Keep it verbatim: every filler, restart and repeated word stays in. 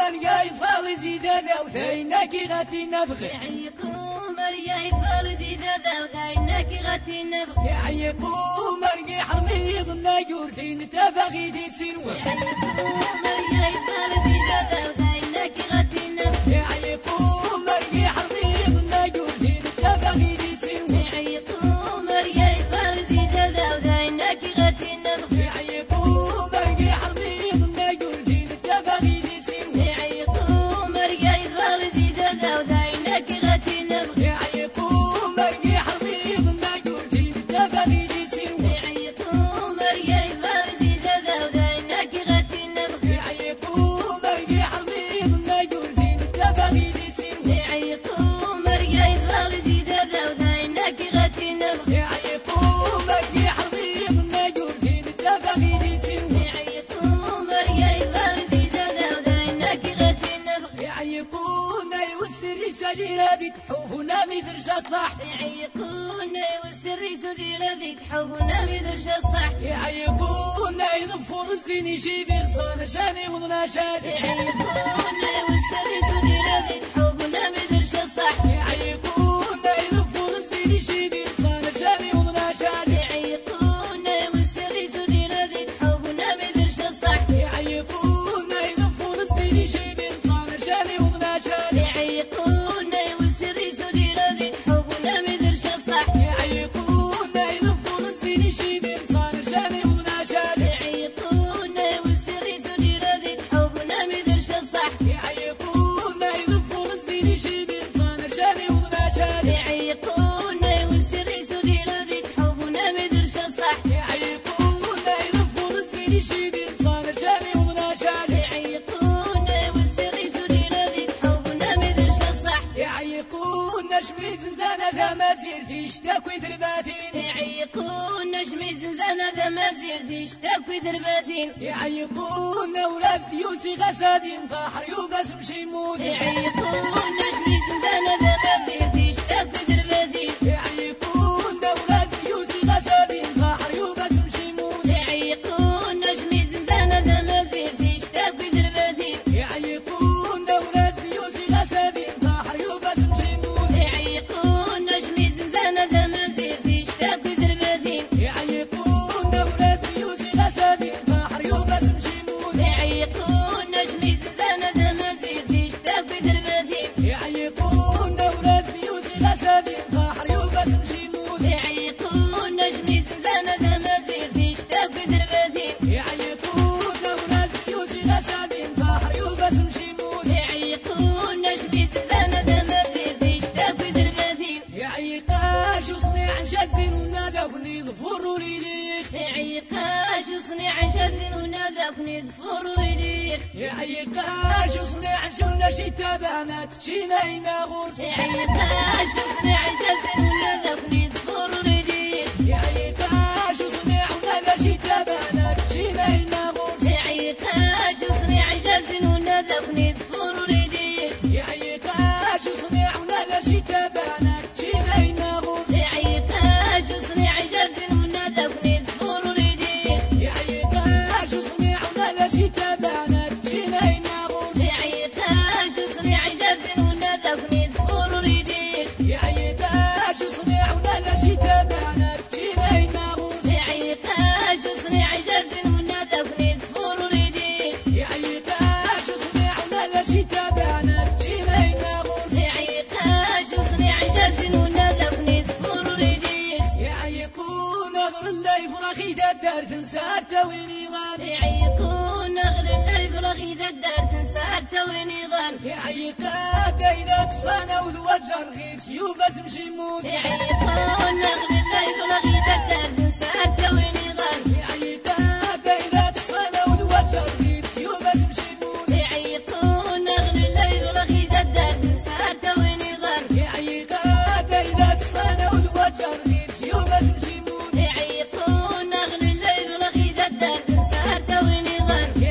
من يفعل زيدادا وثينك غتي نفخ يعيقوا مريا يفعل زيدادا وثينك غتي نفخ يعيقوا مريا حرمي ظنا يورتين تبغي دي سنوة يعيقوا مريا يفعل زيدادا وثينك غتي نفخ يعيقوا مريا حرمي ظنا يورتين تبغي دي سنوة يعيقوا مريا يفعل زيدادا وثينك غتي نفخ يعيقوا مريا حرمي ظنا يورتين تبغي دي سنوة يعيقوا مريا يفعل زيدادا وثينك غتي نفخ يعيقوا مريا حرمي ظنا يورتين تبغي دي سنوة يعيقوا مريا يفعل زيدادا وثينك غتي نفخ يعيقوا مريا حرمي ظنا يورتين تبغي دي سنوة يعيقوا مريا يفعل زيدادا وثينك غتي نفخ يعيقوا مريا حرمي ظنا يورتين تبغي دي سنوة يعيقوا مريا يفعل زيدادا وثينك غتي نفخ يعيقونا يوسر سجيرة دي تحوفنا مثل شصح يعيقونا والسر سدي الذي تحبنا بدرش الصح يعيقونا يضفر الزين شيبي صان شاني وضنا شاد يعيقونا والسر سدي الذي تحبنا بدرش الصح يعيقونا يضفر الزين شيبي صان شاني وضنا شاد يعيقونا والسر سدي الذي تحبنا بدرش الصح يعيقونا يضفر الزين شيبي صان شاني وضنا شاد يعيقونا والسر سدي الذي تحبنا بدرش الصح يعيقونا يضفر الزين شيبي صان شاني وضنا شاد يعيقونا والسر سدي الذي تحبنا بدرش الصح يعيقونا يضفر الزين شيبي صان شاني وضنا شاد يعيقونا والسر سدي الذي تحبنا بدرش الصح يعيقونا يضفر الزين شيبي صان شاني وضنا شاد يعيقونا والسر سدي الذي تحبنا بدرش الصح يعيقونا شميز زنزانة ذا مزير تشتكي ثرباتين يعيقونا شميز زنزانة ذا مزير تشتكي ثرباتين يعيقونا ولاد يوسي غسادين طاحر يوبس مشيمود يعيقونا شميز زنزانة ذا مزير تشتكي ثرباتين يعيقونا ولاد يوسي غسادين طاحر يوبس مشيمود يعيقونا شميز زنزانة ذا مزير تشتكي ثرباتين يعيقونا ولاد يوسي غسادين طاحر يوبس مشيمود يعيقونا شميز زنزانة ذا مزير تشتكي ثرباتين يعيقونا ولاد يوسي غسادين طاحر يوبس مشيمود يعيقونا شميز زنزانة ذا مزير تشتكي ثرباتين يعيقونا ولاد يوسي غسادين طاحر يوبس مشيمود يعيقونا شميز زنزانة ذا مزير تشتكي ثرباتين يعيقونا ولاد يوسي غسادين طاحر يوبس مشيمود يعيقونا شميز زنزانة ذا مزير تشتكي ثرباتين يعيقاش وصنيع شزن ونادى ونيض فروري ليخ يعيقاش صنيع شزن ونادك نذفر ريح يعيقاش وصنيع شنا شتا بانات شينينا غرس يعيقاش صنيع شزن ونادك نذفر ريح يعيقاش وصنيع ونادى شتا بانات شينينا غرس يعيقاش صنيع شزن ونادك نذفر ريح يعيقاش وصنيع ونادى شتا بانات شينينا غرس يعيقاش صنيع شزن ونادك نذفر ريح يعيقاش وصنيع ونادى شتا بانات شينينا غرس يعيقاش صنيع شزن ونادك نذفر ريح يعيقاش وصنيع ونادى شتا بانات شينينا غرس يعيقاش صنيع شزن ونادك نذفر ريح يعيقاش وصنيع ونادى شتا بانات شينينا غرس يعيقاش صنيع شزن ونادك نذفر ريح يعيقون اغل اللي فرخي الدار تنسار تويني غان يعيقون اغل اللي فرخي الدار تنسار تويني ظن يعيقا دينات الصانا وذوجر غير سيوف اسم شيمود يعيقون اغل اللي فرخي الدار تنسار تويني ظن